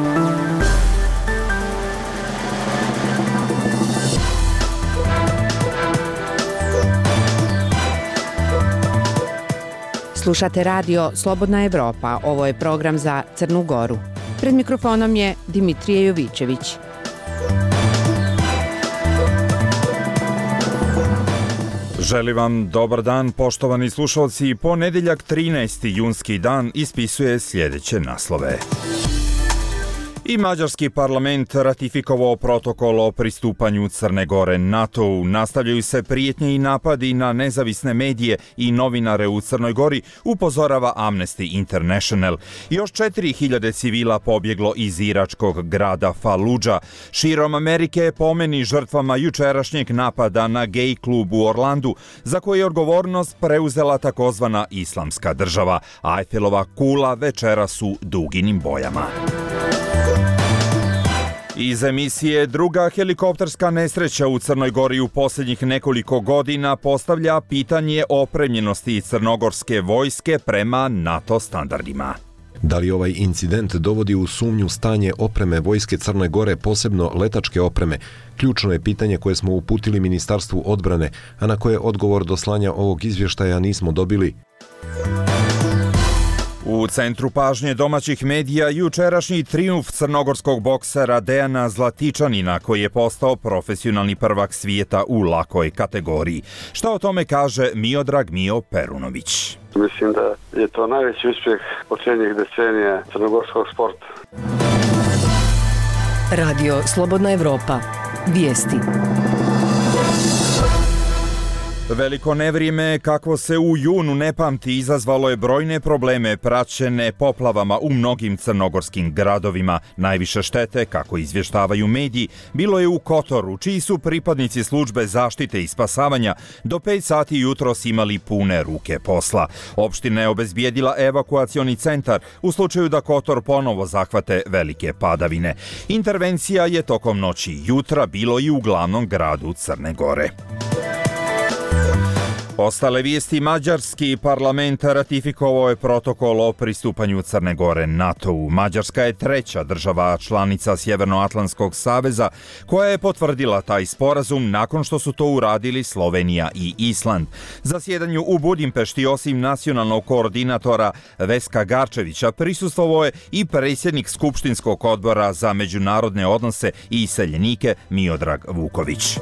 Slušate radio Slobodna Evropa. Ovo je program za Crnu Goru. Pred mikrofonom je Dimitrije Jovićević. Želim vam dobar dan, poštovani slušalci. Ponedeljak 13. junski dan ispisuje sljedeće naslove. I mađarski parlament ratifikovao protokol o pristupanju Crne Gore NATO-u. Nastavljaju se prijetnje i napadi na nezavisne medije i novinare u Crnoj Gori, upozorava Amnesty International. Još 4000 civila pobjeglo iz iračkog grada Faludža. Širom Amerike pomeni žrtvama jučerašnjeg napada na gej klub u Orlandu, za koji je odgovornost preuzela takozvana Islamska država. Ajfelova kula večeras u duginim bojama. Iz emisije druga helikopterska nesreća u Crnoj Gori u posljednjih nekoliko godina postavlja pitanje opremljenosti crnogorske vojske prema NATO standardima. Da li ovaj incident dovodi u sumnju stanje opreme vojske Crne Gore, posebno letačke opreme? Ključno je pitanje koje smo uputili Ministarstvu odbrane, a na koje odgovor do slanja ovog izvještaja nismo dobili. U centru pažnje domaćih medija jučerašnji trijumf crnogorskog boksera Dejana Zlatičanina, koji je postao profesionalni prvak svijeta u lakoj kategoriji. Šta o tome kaže Miodrag Mio Perunović? Mislim da je to najveći uspjeh posljednjih decenija crnogorskog sporta. Radio Slobodna Evropa. Vijesti. Veliko nevrijeme, kakvo se u junu ne pamti, izazvalo je brojne probleme praćene poplavama u mnogim crnogorskim gradovima. Najviše štete, kako izvještavaju mediji, bilo je u Kotoru, čiji su pripadnici službe zaštite i spasavanja do 5 sati jutros imali pune ruke posla. Opština je obezbijedila evakuacioni centar u slučaju da Kotor ponovo zahvate velike padavine. Intervencija je tokom noći i jutra bilo i u glavnom gradu Crne Gore. Ostale vijesti. Mađarski parlament ratifikovao je protokol o pristupanju Crne Gore NATO-u. Mađarska je treća država članica Sjevernoatlantskog saveza koja je potvrdila taj sporazum nakon što su to uradili Slovenija i Island. Zasjedanju u Budimpešti osim nacionalnog koordinatora Veska Garčevića prisustvovao je i predsjednik Skupštinskog odbora za međunarodne odnose i iseljenike Miodrag Vuković.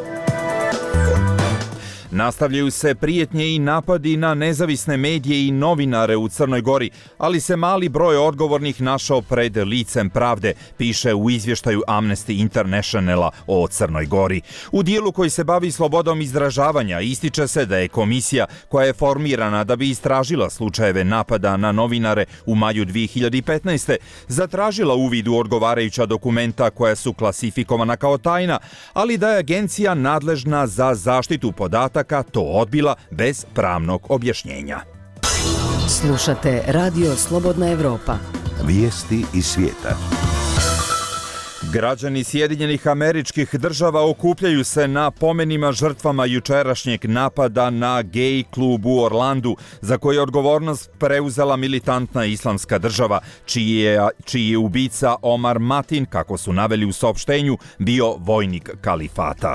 Nastavljaju se prijetnje i napadi na nezavisne medije i novinare u Crnoj Gori, ali se mali broj odgovornih našao pred licem pravde, piše u izvještaju Amnesty Internationala o Crnoj Gori. U dijelu koji se bavi slobodom izražavanja ističe se da je komisija koja je formirana da bi istražila slučajeve napada na novinare u maju 2015. zatražila uvid u odgovarajuća dokumenta koja su klasifikovana kao tajna, ali da je agencija nadležna za zaštitu podataka to odbila bez pravnog objašnjenja. Slušate Radio Slobodna Evropa. Vijesti iz svijeta. Građani Sjedinjenih Američkih Država okupljaju se na pomenima žrtvama jučerašnjeg napada na gej klub u Orlandu, za koji je odgovornost preuzela militantna Islamska država, čiji je ubica Omar Matin, kako su naveli u saopštenju, bio vojnik kalifata.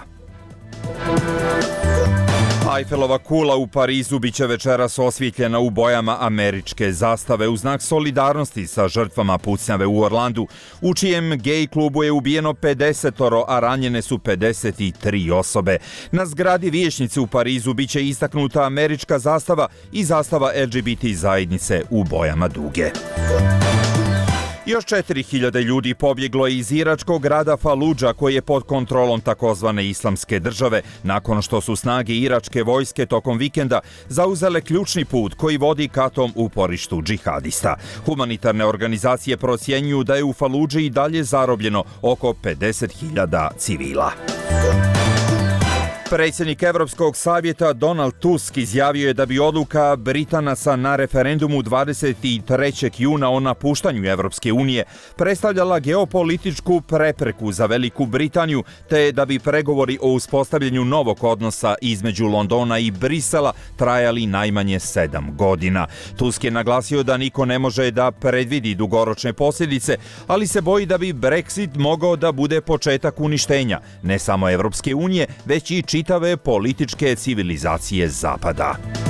Ajfelova kula u Parizu biće večeras osvjetljena u bojama američke zastave u znak solidarnosti sa žrtvama pucnjave u Orlandu, u čijem gej klubu je ubijeno 50, a ranjene su 53 osobe. Na zgradi vijećnice u Parizu biće istaknuta američka zastava i zastava LGBT zajednice u bojama duge. Još 4000 ljudi pobjeglo je iz iračkog grada Faludža, koji je pod kontrolom takozvane Islamske države, nakon što su snage iračke vojske tokom vikenda zauzele ključni put koji vodi ka tom uporištu džihadista. Humanitarne organizacije procjenjuju da je u Faludži i dalje zarobljeno oko 50.000 civila. Predsjednik Evropskog savjeta Donald Tusk izjavio je da bi odluka Britanaca na referendumu 23. juna o napuštanju Evropske unije predstavljala geopolitičku prepreku za Veliku Britaniju, te da bi pregovori o uspostavljanju novog odnosa između Londona i Brisela trajali najmanje 7 godina. Tusk je naglasio da niko ne može da predvidi dugoročne posljedice, ali se boji da bi Brexit mogao da bude početak uništenja ne samo Evropske unije, već i čitave političke civilizacije Zapada.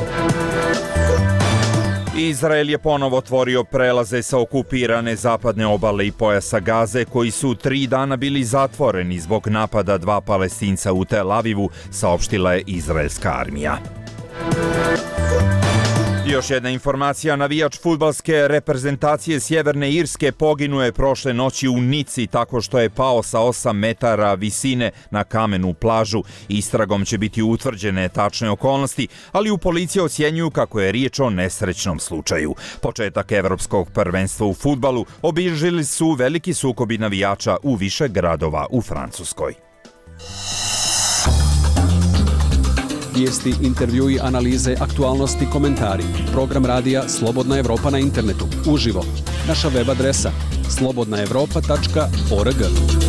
Izrael je ponovo otvorio prelaze sa okupirane zapadne obale i pojasa Gaze, koji su 3 dana bili zatvoreni zbog napada 2 Palestinca u Tel Avivu, saopštila je izraelska armija. Još jedna informacija, navijač fudbalske reprezentacije Sjeverne Irske poginuo je prošle noći u Nici tako što je pao sa 8 metara visine na kamenu plažu. Istragom će biti utvrđene tačne okolnosti, ali u policiji ocjenjuju kako je riječ o nesrećnom slučaju. Početak evropskog prvenstva u fudbalu obilježili su veliki sukobi navijača u više gradova u Francuskoj. Vijesti, intervjui, analize, aktualnosti, komentari. Program radija Slobodna Evropa na internetu. Uživo. Naša web adresa slobodnaevropa.org.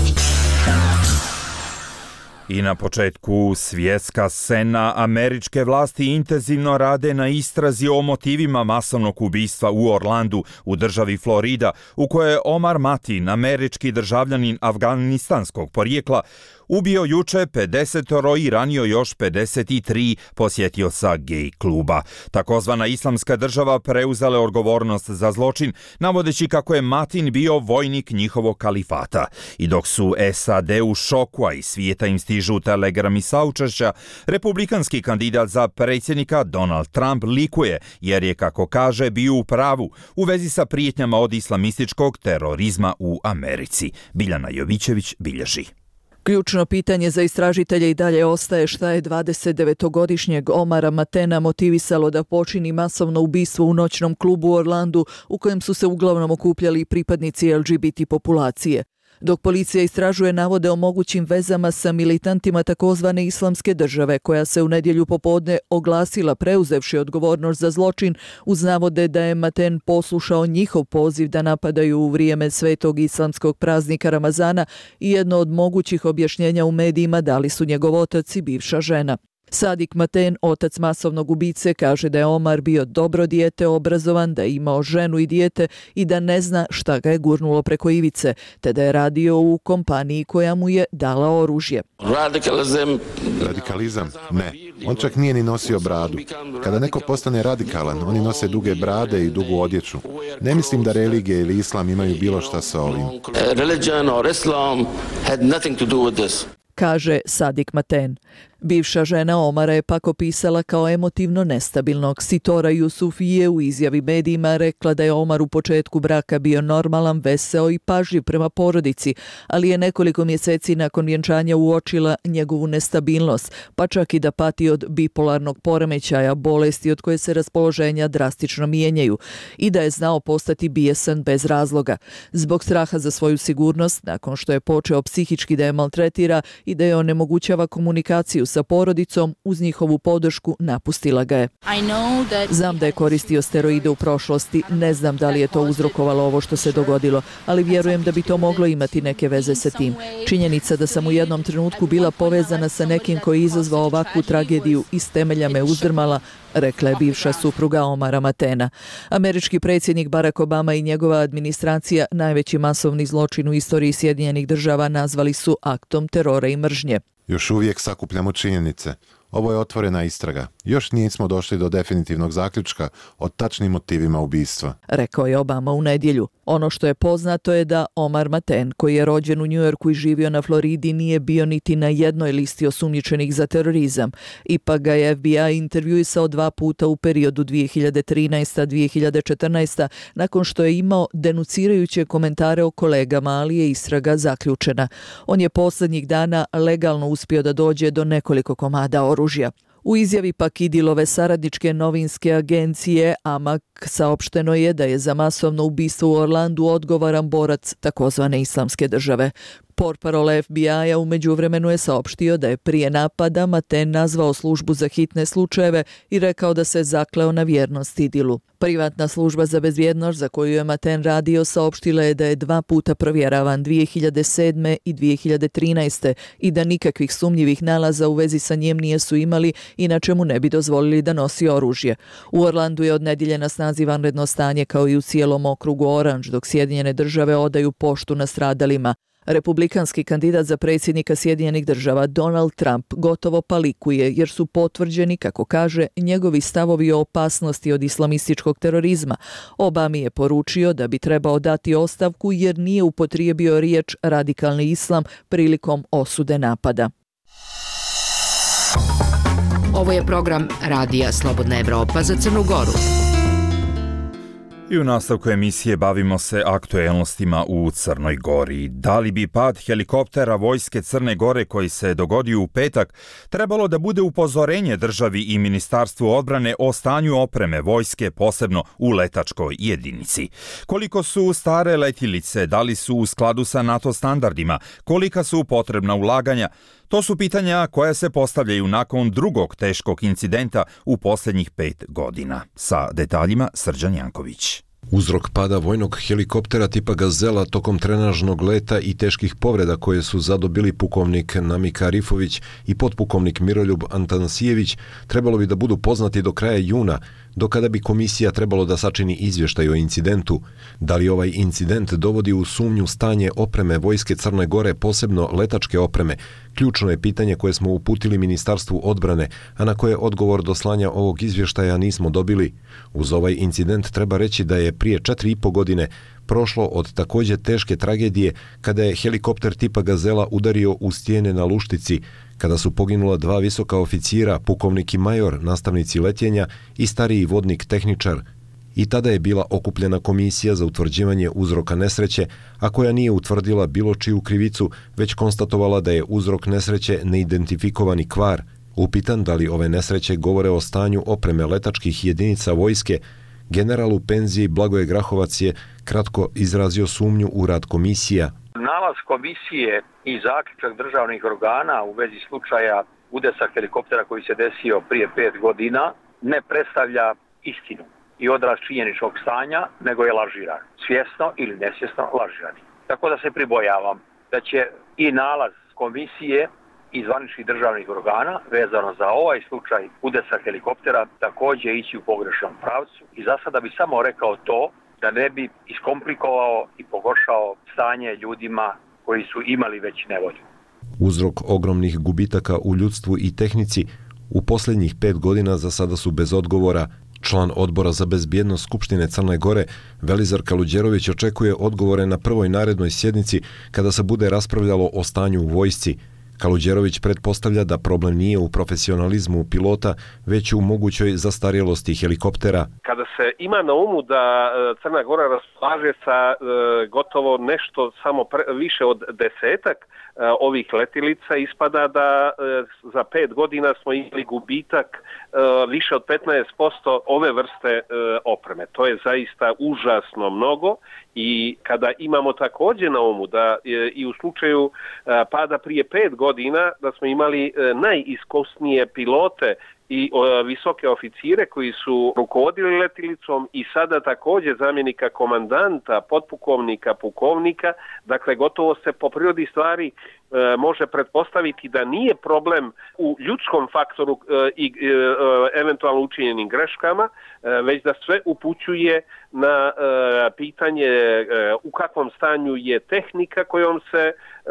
I na početku svjetska scena. Američke vlasti intenzivno rade na istrazi o motivima masovnog ubistva u Orlandu u državi Florida, u kojoj je Omar Mateen, američki državljanin afganistanskog porijekla, ubio juče 50 i ranio još 53 posjetioca gej kluba. Takozvana Islamska država preuzela odgovornost za zločin, navodeći kako je Mateen bio vojnik njihovog kalifata. I dok su SAD u šoku, a iz svijeta im stižu telegrami saučešća, republikanski kandidat za predsjednika Donald Trump likuje, jer je, kako kaže, bio u pravu u vezi sa prijetnjama od islamističkog terorizma u Americi. Biljana Jovićević bilježi. Ključno pitanje za istražitelje i dalje ostaje šta je 29-godišnjeg Omara Mateena motivisalo da počini masovno ubistvo u noćnom klubu u Orlandu u kojem su se uglavnom okupljali pripadnici LGBT populacije. Dok policija istražuje navode o mogućim vezama sa militantima takozvane Islamske države, koja se u nedjelju popodne oglasila preuzevši odgovornost za zločin uz navode da je Mateen poslušao njihov poziv da napadaju u vrijeme svetog islamskog praznika Ramazana i jedno od mogućih objašnjenja u medijima dali su njegov otac i bivša žena. Sadik Mateen, otac masovnog ubice, kaže da je Omar bio dobro dijete, obrazovan, da je imao ženu i dijete i da ne zna šta ga je gurnulo preko ivice, te da je radio u kompaniji koja mu je dala oružje. Radikalizam? Ne. On čak nije ni nosio bradu. Kada neko postane radikalan, oni nose duge brade i dugu odjeću. Ne mislim da religija ili islam imaju bilo šta sa ovim. Kaže Sadik Mateen. Bivša žena Omara je pak opisala kao emotivno nestabilnog. Sitora Jusufije u izjavi medijima rekla da je Omar u početku braka bio normalan, veseo i pažljiv prema porodici, ali je nekoliko mjeseci nakon vjenčanja uočila njegovu nestabilnost, pa čak i da pati od bipolarnog poremećaja, bolesti od koje se raspoloženja drastično mijenjaju, i da je znao postati bijesan bez razloga. Zbog straha za svoju sigurnost, nakon što je počeo psihički da je maltretira i da je onemogućava komunikaciju sa porodicom, uz njihovu podršku napustila ga je. Znam da je koristio steroide u prošlosti, ne znam da li je to uzrokovalo ovo što se dogodilo, ali vjerujem da bi to moglo imati neke veze sa tim. Činjenica da sam u jednom trenutku bila povezana sa nekim koji je izazvao ovakvu tragediju iz temelja me uzdrmala, rekla je bivša supruga Omara Mateena. Američki predsjednik Barack Obama i njegova administracija najveći masovni zločin u istoriji Sjedinjenih država nazvali su aktom terora i mržnje. Još uvijek sakupljamo činjenice. Ovo je otvorena istraga. Još nismo došli do definitivnog zaključka o tačnim motivima ubistva, rekao je Obama u nedjelju. Ono što je poznato je da Omar Mateen, koji je rođen u Njujorku i živio na Floridi, nije bio niti na jednoj listi osumnjičenih za terorizam. Ipak ga je FBI intervjuisao 2 puta u periodu 2013-2014, nakon što je imao denucirajuće komentare o kolegama, ali je istraga zaključena. On je posljednjih dana legalno uspio da dođe do nekoliko komada oružja. U izjavi pak Idilove saradničke novinske agencije AMAK saopšteno je da je za masovno ubistvo u Orlandu odgovoran borac takozvane Islamske države. Portparol FBI-a u međuvremenu je saopštio da je prije napada Maten nazvao službu za hitne slučajeve i rekao da se zakleo na vjernost idilu. Privatna služba za bezbjednost za koju je Maten radio saopštila je da je 2 puta provjeravan 2007. i 2013. i da nikakvih sumnjivih nalaza u vezi sa njim nisu imali, inače mu ne bi dozvolili da nosi oružje. U Orlandu je od nedjelje na snazi vanredno stanje kao i u cijelom okrugu Orange, dok Sjedinjene države odaju poštu nastradalima. Republikanski kandidat za predsjednika Sjedinjenih država Donald Trump gotovo palikuje jer su potvrđeni, kako kaže, njegovi stavovi o opasnosti od islamističkog terorizma. Obami je poručio da bi trebao dati ostavku jer nije upotrijebio riječ radikalni islam prilikom osude napada. Ovo je program Radija Slobodna Evropa za Crnu Goru. I u nastavku emisije bavimo se aktuelnostima u Crnoj Gori. Da li bi pad helikoptera vojske Crne Gore koji se dogodio u petak trebalo da bude upozorenje državi i Ministarstvu odbrane o stanju opreme vojske, posebno u letačkoj jedinici? Koliko su stare letjelice, da li su u skladu sa NATO standardima, kolika su potrebna ulaganja? To su pitanja koja se postavljaju nakon drugog teškog incidenta u posljednjih 5 godina. Sa detaljima Srđan Janković. Uzrok pada vojnog helikoptera tipa Gazela tokom trenažnog leta i teških povreda koje su zadobili pukovnik Namika Arifović i potpukovnik Miroljub Antanasijević trebalo bi da budu poznati do kraja juna, do kada bi komisija trebalo da sačini izvještaj o incidentu. Da li ovaj incident dovodi u sumnju stanje opreme vojske Crne Gore, posebno letačke opreme? Ključno je pitanje koje smo uputili Ministarstvu odbrane, a na koje odgovor do slanja ovog izvještaja nismo dobili. Uz ovaj incident treba reći da je prije 4,5 godine prošlo od također teške tragedije kada je helikopter tipa Gazela udario u stijene na Luštici, kada su poginula 2 visoka oficira, pukovnik i major, nastavnici letenja i stariji vodnik tehničar. I tada je bila okupljena komisija za utvrđivanje uzroka nesreće, a koja nije utvrdila bilo čiju krivicu, već konstatovala da je uzrok nesreće neidentifikovani kvar. Upitan da li ove nesreće govore o stanju opreme letačkih jedinica vojske, general u penziji Blagoje Grahovac je kratko izrazio sumnju u rad komisija. Nalaz komisije i zaključak državnih organa u vezi slučaja udesa helikoptera koji se desio prije 5 godina ne predstavlja istinu i odraz činjeničnog stanja, nego je lažiran. Svjesno ili nesvjesno lažiran. Tako da se pribojavam da će i nalaz komisije i zvaničnih državnih organa vezano za ovaj slučaj udesa helikoptera također ići u pogrešnom pravcu i za sada bi samo rekao to da ne bi iskomplikovao i pogoršao stanje ljudima koji su imali već nevolju. Uzrok ogromnih gubitaka u ljudstvu i tehnici u posljednjih 5 godina za sada su bez odgovora. Član odbora za bezbjednost Skupštine Crne Gore, Velizar Kaluđerović, očekuje odgovore na prvoj narednoj sjednici kada se bude raspravljalo o stanju u vojsci. Kaluđerović pretpostavlja da problem nije u profesionalizmu pilota, već u mogućoj zastarjelosti helikoptera. Kada se ima na umu da Crna Gora raspolaže sa gotovo nešto samo više od 10 ovih letilica, ispada da za 5 godina smo imali gubitak više od 15% ove vrste opreme. To je zaista užasno mnogo i kada imamo također na umu da i u slučaju pada prije 5 godina da smo imali najiskusnije pilote i visoke oficire koji su rukovodili letilicom i sada također zamjenika komandanta, potpukovnika, pukovnika, dakle gotovo se po prirodi stvari može pretpostaviti da nije problem u ljudskom faktoru i eventualno učinjenim greškama, već da sve upućuje na pitanje u kakvom stanju je tehnika kojom se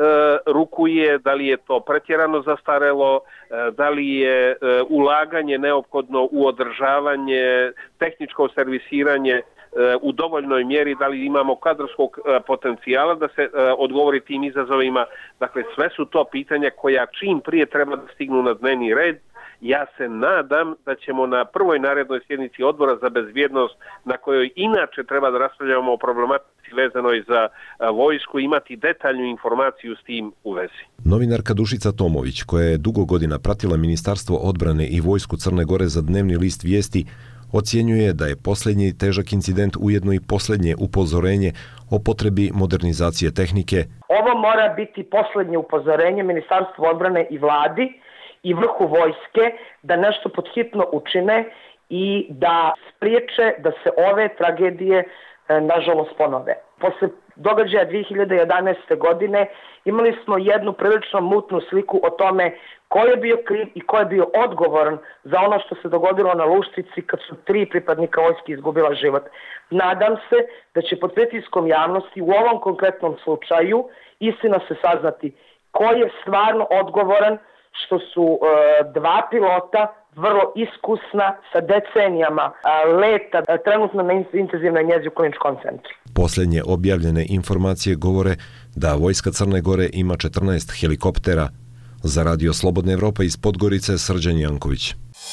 rukuje, da li je to pretjerano zastarelo, da li je ulaganje neophodno u održavanje, tehničko servisiranje u dovoljnoj mjeri, da li imamo kadrovskog potencijala da se odgovori tim izazovima. Dakle, sve su to pitanja koja čim prije treba da stignu na dnevni red. Ja se nadam da ćemo na prvoj narednoj sjednici odbora za bezbjednost, na kojoj inače treba da raspravljamo o problematici vezanoj za vojsku, imati detaljnu informaciju s tim u vezi. Novinarka Dušica Tomović, koja je dugo godina pratila Ministarstvo odbrane i vojsku Crne Gore za dnevni list Vijesti, Ocjenjuje da je posljednji težak incident ujedno i posljednje upozorenje o potrebi modernizacije tehnike. Ovo mora biti posljednje upozorenje Ministarstvu odbrane i vladi i vrhu vojske da nešto podhitno učine i da spriječe da se ove tragedije nažalost ponove. Posle događaja 2011. godine imali smo jednu prilično mutnu sliku o tome ko je bio kriv i ko je bio odgovoran za ono što se dogodilo na Luštrici kad su 3 pripadnika vojske izgubila život. Nadam se da će pod pritiskom javnosti u ovom konkretnom slučaju istina se saznati ko je stvarno odgovoran što su 2 pilota vrlo iskusna sa decenijama leta trenutno na intenzivnoj njezi u kliničkom centru. Posljednje objavljene informacije govore da Vojska Crne Gore ima 14 helikoptera. Za Radio Slobodna Evropa iz Podgorice, Srđan Janković.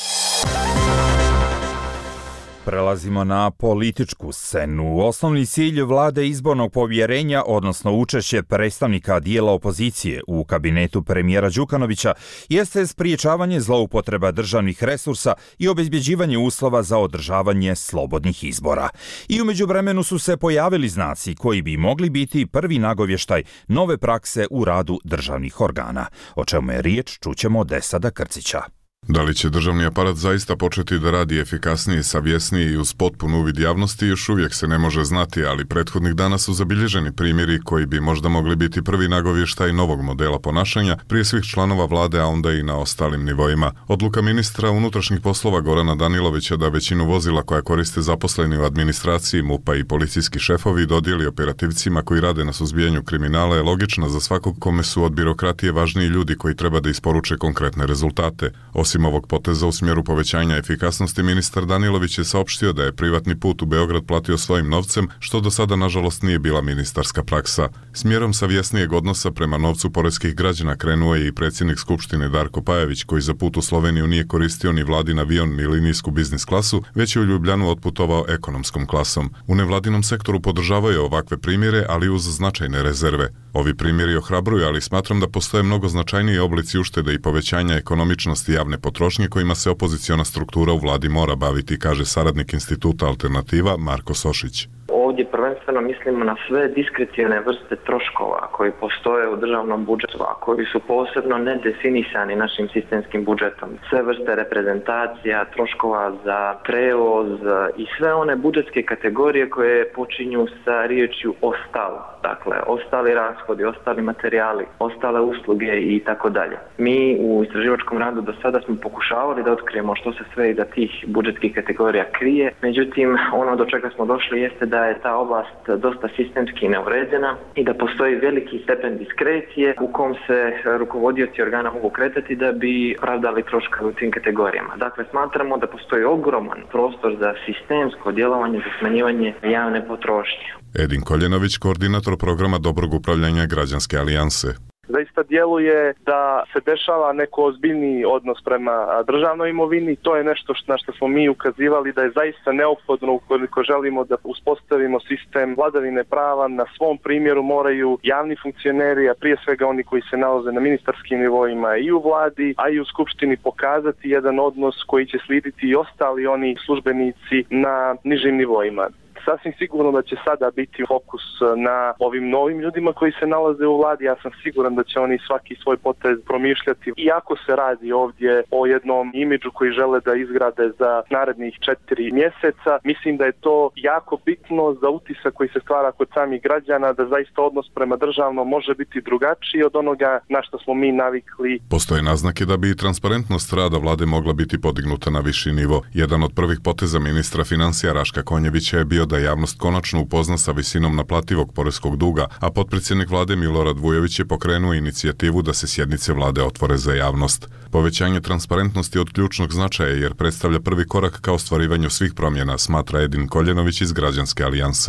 Prelazimo na političku scenu. Osnovni cilj vlade izbornog povjerenja, odnosno učešće predstavnika dijela opozicije u kabinetu premijera Đukanovića, jeste spriječavanje zloupotreba državnih resursa i obezbjeđivanje uslova za održavanje slobodnih izbora. I u međuvremenu su se pojavili znaci koji bi mogli biti prvi nagovještaj nove prakse u radu državnih organa. O čemu je riječ, čućemo od Esada Krcića. Da li će državni aparat zaista početi da radi efikasnije, savjesnije i uz potpun uvid javnosti još uvijek se ne može znati, ali prethodnih dana su zabilježeni primjeri koji bi možda mogli biti prvi nagovještaj novog modela ponašanja prije svih članova vlade, a onda i na ostalim nivoima. Odluka ministra unutrašnjih poslova Gorana Danilovića da većinu vozila koja koriste zaposleni u administraciji MUP-a i policijski šefovi dodijeli operativcima koji rade na suzbijanju kriminala je logična za svakog kome su od birokratije važniji ljudi koji treba da isporuče konkretne rezultate. Osim ovog poteza u smjeru povećanja efikasnosti, ministar Danilović je saopštio da je privatni put u Beograd platio svojim novcem, što do sada nažalost nije bila ministarska praksa. Smjerom savjesnijeg odnosa prema novcu poreskih građana krenuo je i predsjednik Skupštine Darko Pajević, koji za put u Sloveniju nije koristio ni vladin avion ni linijsku biznis klasu, već je u Ljubljanu otputovao ekonomskom klasom. U nevladinom sektoru podržavaju ovakve primjere, ali uz značajne rezerve. Ovi primjeri ohrabruju, ali smatram da postoje mnogo značajniji oblici uštede i povećanja ekonomičnosti javne potrošnje kojima se opoziciona struktura u vladi mora baviti, kaže saradnik Instituta Alternativa Marko Sošić. Ovdje prvenstveno mislimo na sve diskrecione vrste troškova koji postoje u državnom budžetu, a koji su posebno nedefinisani našim sistemskim budžetom. Sve vrste reprezentacija, troškova za prevoz i sve one budžetske kategorije koje počinju sa riječju ostalo. Dakle, ostali rashodi, ostali materijali, ostale usluge i tako dalje. Mi u istraživačkom radu do sada smo pokušavali da otkrijemo što se sve iza tih budžetskih kategorija krije. Međutim, ono do čega smo došli jeste da je ta oblast dosta sistemski neuređena i da postoji veliki stepen diskrecije u kom se rukovodioci organa mogu kretati da bi pravdali troškove u tim kategorijama. Dakle, smatramo da postoji ogroman prostor za sistemsko djelovanje, za smanjivanje javne potrošnje. Edin Koljenović, koordinator programa dobrog upravljanja Građanske alijanse. Zaista djeluje da se dešava neko ozbiljniji odnos prema državnoj imovini. To je nešto na što smo mi ukazivali da je zaista neophodno ukoliko želimo da uspostavimo sistem vladavine prava. Na svom primjeru moraju javni funkcioneri, a prije svega oni koji se nalaze na ministarskim nivoima i u vladi, a i u skupštini pokazati jedan odnos koji će slijediti i ostali oni službenici na nižim nivoima. Sasvim sigurno da će sada biti fokus na ovim novim ljudima koji se nalaze u vladi. Ja sam siguran da će oni svaki svoj potez promišljati. Iako se radi ovdje o jednom imidžu koji žele da izgrade za narednih 4 mjeseca, mislim da je to jako bitno za utisak koji se stvara kod samih građana, da zaista odnos prema državnom može biti drugačiji od onoga na što smo mi navikli. Postoje naznake da bi i transparentnost rada vlade mogla biti podignuta na viši nivo. Jedan od prvih poteza ministra financija Raška Konjevića je bio da javnost konačno upozna sa visinom naplativog poreskog duga, a potpredsjednik vlade Milorad Vujović je pokrenuo inicijativu da se sjednice vlade otvore za javnost. Povećanje transparentnosti od ključnog značaja jer predstavlja prvi korak ka ostvarivanju svih promjena, smatra Edin Koljenović iz Građanske alijanse.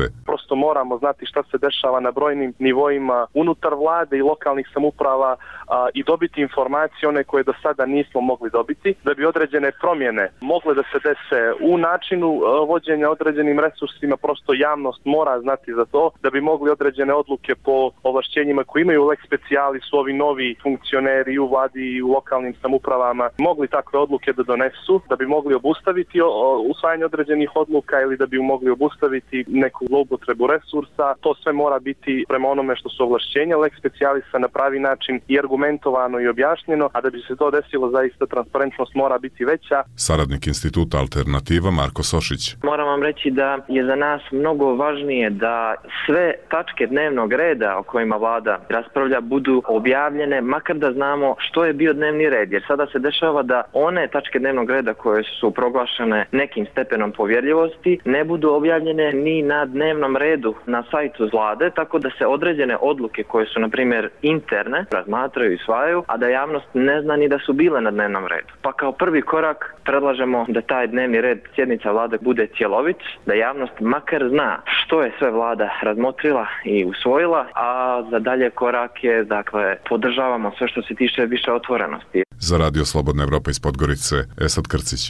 prosto moramo znati šta se dešava na brojnim nivoima unutar vlade i lokalnih samouprava i dobiti informacije one koje do sada nismo mogli dobiti, da bi određene promjene mogle da se dese u načinu vođenja određenim resursima. Prosto javnost mora znati za to, da bi mogli određene odluke po ovlašćenjima koji imaju lex specialis su ovi novi funkcioneri u vladi i u lokalnim samoupravama mogli takve odluke da donesu, da bi mogli obustaviti usvajanje određenih odluka ili da bi mogli obustaviti neku zloupotrebu resursa. To sve mora biti prema onome što su ovlašćenja lex specialisa na pravi način i argumentovano i objašnjeno, a da bi se to desilo zaista transparentnost mora biti veća. Saradnik Instituta Alternativa Marko Sošić. Moram vam reći da je za nas mnogo važnije da sve tačke dnevnog reda o kojima vlada raspravlja budu objavljene, makar da znamo što je bio dnevni red, jer sada se dešava da one tačke dnevnog reda koje su proglašene nekim stepenom povjerljivosti ne budu objavljene ni na dnevnom redu na sajtu vlade, tako da se određene odluke koje su na primjer interne razmatraju i usvajaju, a da javnost ne zna ni da su bile na dnevnom redu. Pa kao prvi korak predlažemo da taj dnevni red sjednica vlade bude cjelovit, da javnost makar zna što je sve vlada razmotrila i usvojila, a za dalje korake, dakle, podržavamo sve što se tiče više otvorenosti. Za Radio Slobodna Evropa iz Podgorice, Esad Krcić.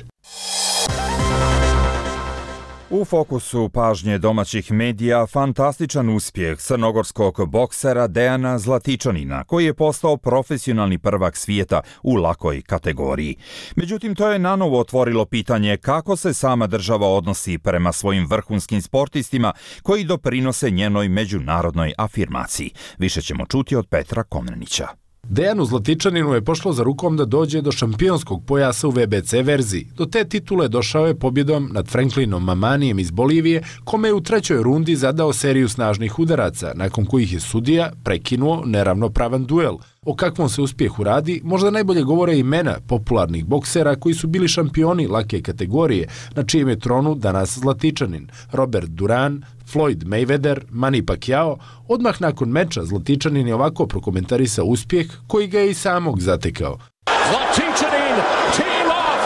U fokusu pažnje domaćih medija fantastičan uspjeh crnogorskog boksera Dejana Zlatičanina, koji je postao profesionalni prvak svijeta u lakoj kategoriji. Međutim, to je nanovo otvorilo pitanje kako se sama država odnosi prema svojim vrhunskim sportistima koji doprinose njenoj međunarodnoj afirmaciji. Više ćemo čuti od Petra Komnenića. Dejanu Zlatičaninu je pošlo za rukom da dođe do šampionskog pojasa u VBC verziji. Do te titule došao je pobjedom nad Franklinom Mamanijem iz Bolivije, kome je u trećoj rundi zadao seriju snažnih udaraca, nakon kojih je sudija prekinuo neravnopravan duel. O kakvom se uspjehu radi, možda najbolje govore imena popularnih boksera koji su bili šampioni lake kategorije, na čijem je tronu danas Zlatičanin, Robert Duran, Floyd Mayweather, Manny Pacquiao. Odmah nakon meča Zlatičanin je ovako prokomentarisao uspjeh koji ga je i samog zatekao. Zlatičanin team off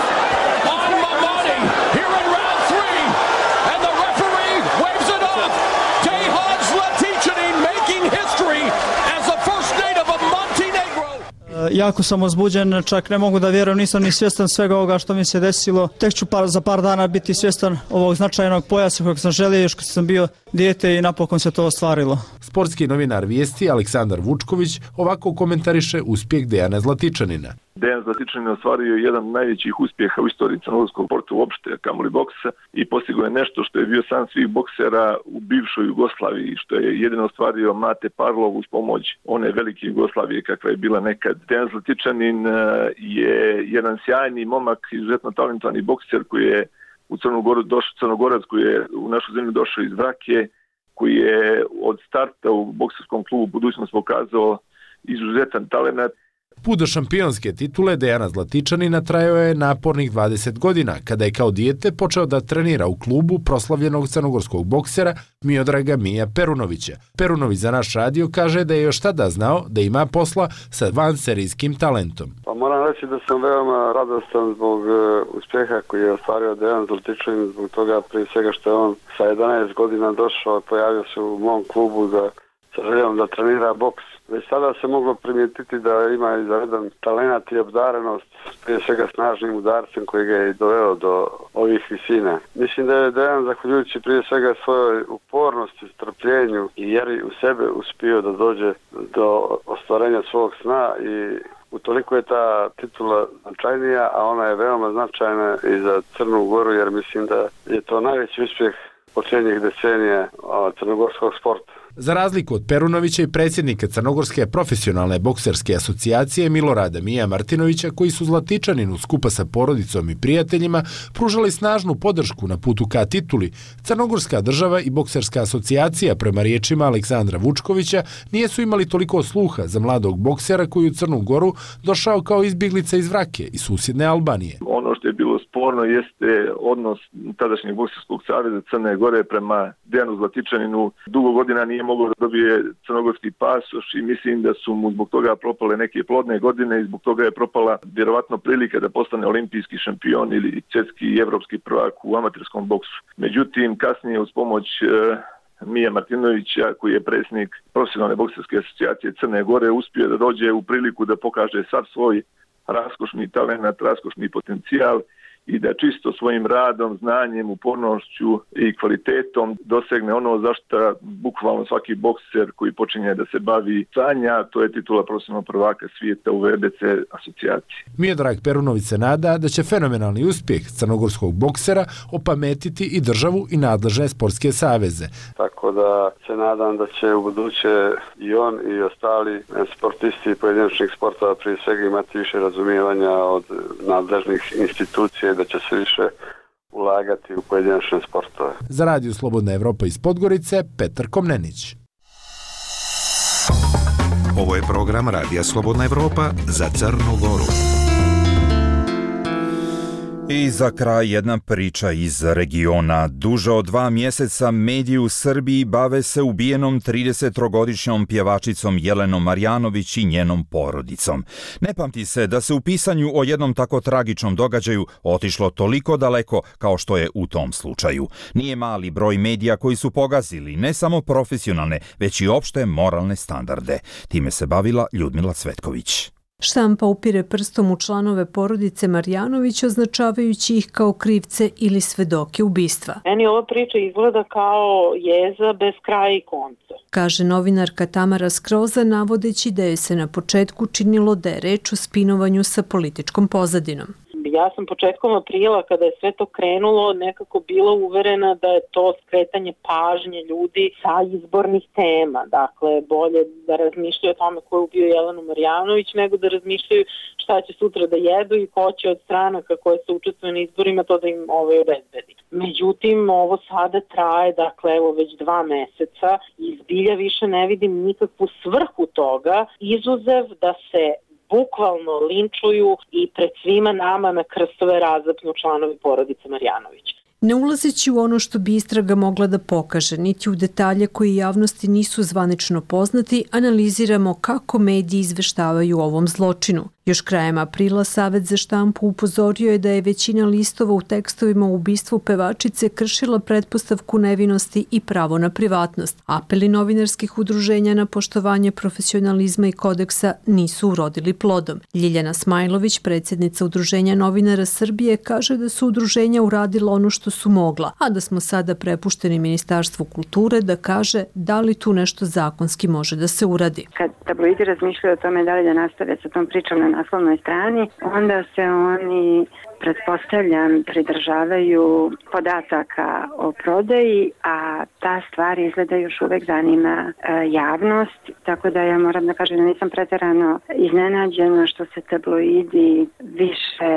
on Mamani here in round 3 and the referee waves it off. Dejan Zlatičanin making history as the first native of Montenegro. Jako sam uzbuđen, čak ne mogu da vjerujem, nisam ni svjestan svega ovoga što mi se desilo. Tek ću za par dana biti svjestan ovog značajnog pojasa kojeg sam želio još kad sam bio dijete i napokon se to ostvarilo. Sportski novinar Vijesti Aleksandar Vučković ovako komentariše uspjeh Dejana Zlatičanina. Dejan Zlatičanin ostvario jedan od najvećih uspjeha u istoriji crnogorskog sporta uopšte, kamoli boksa, i postigao je nešto što je bio san svih boksera u bivšoj Jugoslaviji, što je jedino ostvario Mate Parlov uz pomoć one velike Jugoslavije kakva je bila nekad. Dejan Zlatičanin je jedan sjajni momak, izuzetno talentovani bokser koji je u Crnu Goru došao, Crnogorac koji je u našu zemlju došao iz Vrake, koji je od starta u bokserskom klubu Budućnost pokazao izuzetan talenat. Put do šampionske titule Dejana Zlatičanina trajao je napornih 20 godina, kada je kao dijete počeo da trenira u klubu proslavljenog crnogorskog boksera Miodraga Mija Perunovića. Perunović za naš radio kaže da je još tada znao da ima posla sa vanserijskim talentom. Pa moram reći da sam veoma radostan zbog uspjeha koji je ostvario Dejan Zlatičanin, zbog toga prije svega što je on sa 11 godina došao, pojavio se u mom klubu sa željom da trenira boks. Već sada se moglo primijetiti da ima izvanredan talenat i obdarenost, prije svega snažnim udarcem koji ga je doveo do ovih visina. Mislim da je Dejan, zahvaljujući prije svega svojoj upornosti, strpljenju i vjeri u sebe, uspio da dođe do ostvarenja svog sna i utoliko je ta titula značajnija, a ona je veoma značajna i za Crnu Goru, jer mislim da je to najveći uspjeh posljednjih decenija crnogorskog sporta. Za razliku od Perunovića i predsjednika Crnogorske profesionalne bokserske asocijacije Milorada Mija Martinovića, koji su Zlatičaninu skupa sa porodicom i prijateljima pružali snažnu podršku na putu ka tituli, Crnogorska država i bokserska asocijacija, prema riječima Aleksandra Vučkovića, nijesu imali toliko sluha za mladog boksera koji u Crnu Goru došao kao izbjeglica iz Vrake i susjedne Albanije. Ono što je bilo sporno jeste odnos tadašnjeg bokserskog saveza Crne Gore prema Dejanu Zlatičaninu. Dugo godina nije mogao da dobije crnogorski pasoš i mislim da su mu zbog toga propale neke plodne godine i zbog toga je propala vjerovatno prilika da postane olimpijski šampion ili svjetski i evropski prvak u amaterskom boksu. Međutim, kasnije uz pomoć Mija Martinovića, koji je predsjednik Profesionalne bokserske asocijacije Crne Gore, uspio da dođe u priliku da pokaže sav svoj raskošni talent, raskošni potencijal i da čisto svojim radom, znanjem, upornošću i kvalitetom dosegne ono zašto bukvalno svaki bokser koji počinje da se bavi sanja, to je titula profesionalnog prvaka svijeta u VBC asocijaciji. Miodrag Perunović se nada da će fenomenalni uspjeh crnogorskog boksera opametiti i državu i nadležne sportske saveze. Tako da se nadam da će u buduće i on i ostali sportisti pojedinačnih sportova prije svega imati više razumijevanja od nadležnih institucija, da će se više ulagati u pojedinačne sportove. Za Radio Slobodna Evropa iz Podgorice, Petar Komnenić. Ovo je program Radija Slobodna Evropa za Crnu Goru. I za kraj jedna priča iz regiona. Duže od 2 mjeseca mediji u Srbiji bave se ubijenom 33-godišnjom pjevačicom Jelenom Marjanović i njenom porodicom. Ne pamti se da se u pisanju o jednom tako tragičnom događaju otišlo toliko daleko kao što je u tom slučaju. Nije mali broj medija koji su pogazili ne samo profesionalne, već i opšte moralne standarde. Time se bavila Ljudmila Cvetković. Štampa upire prstom u članove porodice Marjanović, označavajući ih kao krivce ili svedoke ubistva. Meni ova priča izgleda kao jeza bez kraja i konca, kaže novinarka Tamara Skroza, navodeći da je se na početku činilo da je reč o spinovanju sa političkom pozadinom. Ja sam početkom aprila, kada je sve to krenulo, nekako bila uverena da je to skretanje pažnje ljudi sa izbornih tema. Dakle, bolje da razmišljaju o tome ko je ubio Jelenu Marjanović, nego da razmišljaju šta će sutra da jedu i ko će od stranaka koje se učestvuju na izborima to da im obezbedi. Međutim, ovo sada traje, dakle, evo već 2 meseca i zbilja više ne vidim nikakvu svrhu toga, izuzev da se bukvalno linčuju i pred svima nama na krstove razapnu članovi porodice Marjanović. Ne ulazeći u ono što bi istraga mogla da pokaže, niti u detalje koji javnosti nisu zvanično poznati, analiziramo kako mediji izveštavaju o ovom zločinu. Još krajem aprila Savet za štampu upozorio je da je većina listova u tekstovima o ubistvu pevačice kršila pretpostavku nevinosti i pravo na privatnost. Apeli novinarskih udruženja na poštovanje profesionalizma i kodeksa nisu urodili plodom. Ljiljana Smajlović, predsjednica Udruženja novinara Srbije, kaže da su udruženja uradila ono što su mogla, a da smo sada prepušteni Ministarstvu kulture da kaže da li tu nešto zakonski može da se uradi. Kad tabloidi razmišljaju o tome da li da nastave sa tom pričom na naslovnoj strani, onda se oni, pretpostavljam, pridržavaju podataka o prodaji, a ta stvar izgleda još uvek zanima javnost, tako da ja moram da kažem da nisam preterano iznenađena što se tabloidi više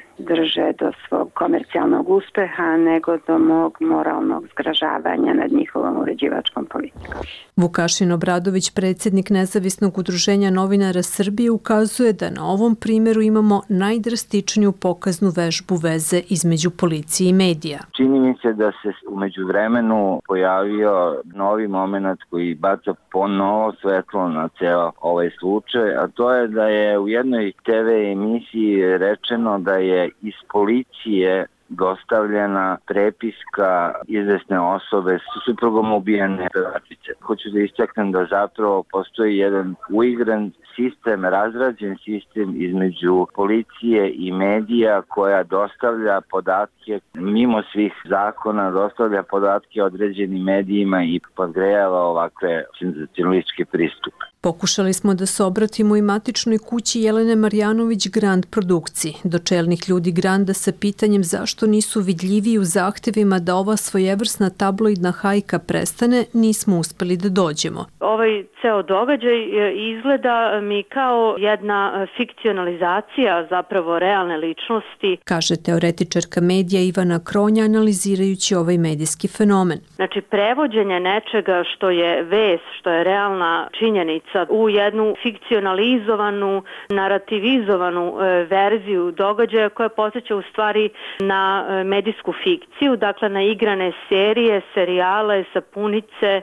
drže do svog komercijalnog uspeha nego do mog moralnog zgražavanja nad njihovom uređivačkom politikom. Vukašin Obradović, predsjednik Nezavisnog udruženja novinara Srbije, ukazuje da na ovom primjeru imamo najdrastičniju pokaznu vežbu veze između policije i medija. Čini mi se da se u međuvremenu pojavio novi moment koji baca ponovo svetlo na ceo ovaj slučaj, a to je da je u jednoj TV emisiji rečeno da je iz policije dostavljena prepiska izvesne osobe sa suprugom ubijene pevačice. Hoću da istaknem da zapravo postoji jedan uigran sistem, razrađen sistem između policije i medija koja dostavlja podatke mimo svih zakona, dostavlja podatke određenim medijima i podgrejava ovakve senzacionalističke pristupe. Pokušali smo da se obratimo i matičnoj kući Jelene Marjanović Grand produkciji, do čelnih ljudi Granda sa pitanjem zašto nisu vidljiviji u zahtevima da ova svojevrsna tabloidna hajka prestane, nismo uspeli da dođemo. Ovaj ceo događaj izgleda mi kao jedna fikcionalizacija zapravo realne ličnosti, kaže teoretičarka medija Ivana Kronja, analizirajući ovaj medijski fenomen. Znači, prevođenje nečega što je vest, što je realna činjenica u jednu fikcionalizovanu, narativizovanu verziju događaja koja podsjeća u stvari na medijsku fikciju, dakle na igrane serije, serijale, sapunice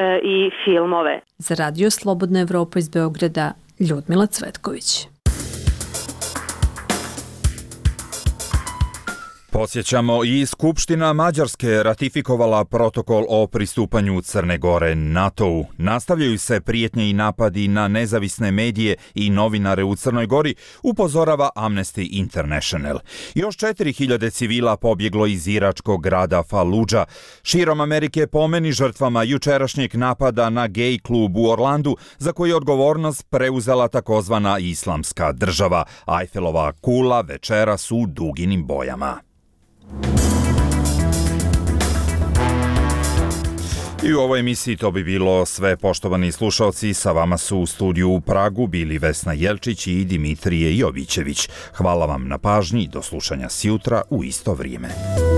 i filmove. Za Radio Slobodna Evropa iz Beograda, Ljudmila Cvetković. Podsjećamo, i Skupština Mađarske ratifikovala protokol o pristupanju Crne Gore NATO-u. Nastavljaju se prijetnje i napadi na nezavisne medije i novinare u Crnoj Gori, upozorava Amnesty International. Još 4000 civila pobjeglo iz iračkog grada Faludža. Širom Amerike pomeni žrtvama jučerašnjeg napada na gej klub u Orlandu, za koji je odgovornost preuzela takozvana Islamska država. Eiffelova kula večeras u duginim bojama. I u ovoj emisiji to bi bilo sve, poštovani slušalci. Sa vama su u studiju u Pragu bili Vesna Jelčić i Dimitrije Jovićević. Hvala vam na pažnji i do slušanja sjutra u isto vrijeme.